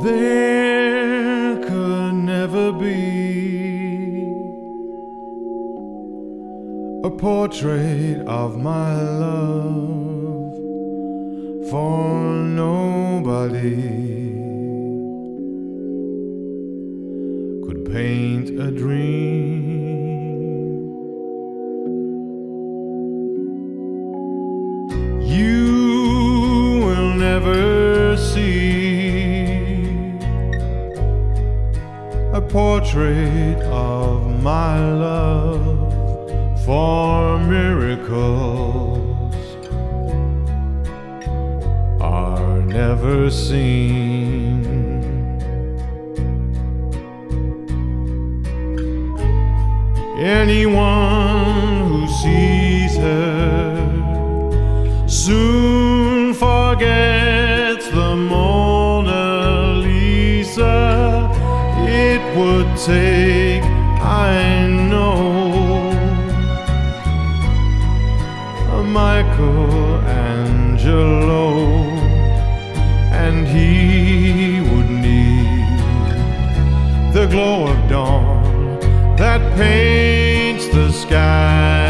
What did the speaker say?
There could never be a portrait of my love, for nobody could paint a dream. You will never see a portrait of my love, for miracles are never seen. Anyone who sees her soon forgets the Mona Lisa. It would take, I know, a Michelangelo, and he would need the glow of dawn that paints the sky